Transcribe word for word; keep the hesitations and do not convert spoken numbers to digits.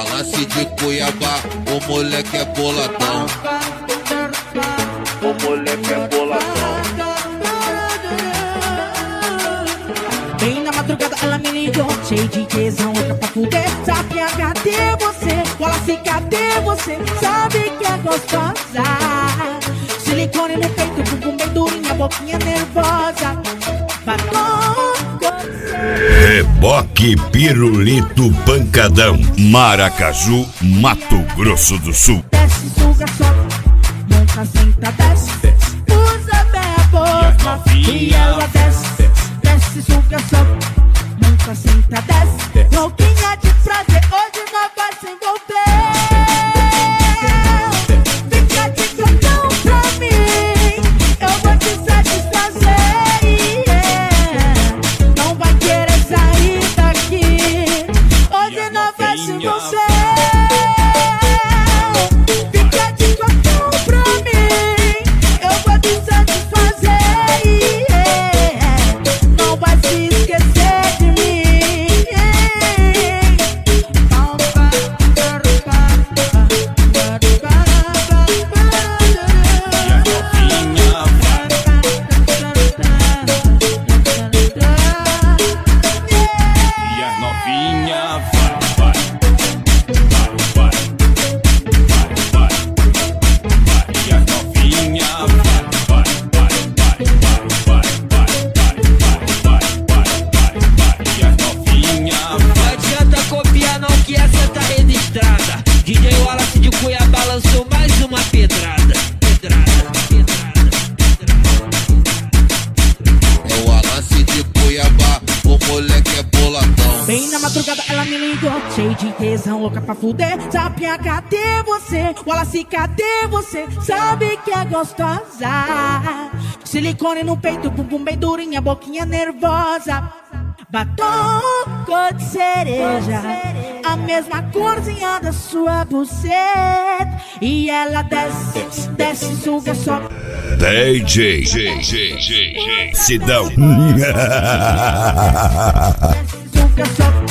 Wallace de Cuiabá, o moleque é boladão. O moleque é boladão. Bem na madrugada ela me ligou, cheio de tesão, louca pra fuder. Sabe cadê você? Wallace, cadê você? Sabe que é gostosa. Silicone no peito, bumbum bem durinha, boquinha nervosa. Reboque Pirulito Pancadão, Maracaju, Mato Grosso do Sul. Desce, suga, sobe, nunca senta, desce. Usa bem a boca e ela desce. Desce, suga, sobe, nunca senta, desce. Louquinha de prazer, hoje nós vai se envolver. Fica de cantão pra mim, eu vou te satisfazer. Não vai querer sair daqui, hoje nós vai se envolver. Fica de cantão pra mim, eu vou te satisfazer. Não vai se esquecer de mim. D J Wallace de Cuiabá lançou mais uma pedrada. Pedrada, pedrada, pedrada. É o Wallace de Cuiabá, o moleque é boladão. Bem na madrugada ela me ligou, cheio de tesão, louca pra fuder. Sabe cadê você? Wallace, cadê você? Sabe que é gostosa. Silicone no peito, bumbum bem durinha, boquinha nervosa. Batom cor de cereja, a mesma corzinha da sua buceta. E ela desce, desce, suga, sobe. D J, J, J, J, J, Sidão. Desce, suga, sobe.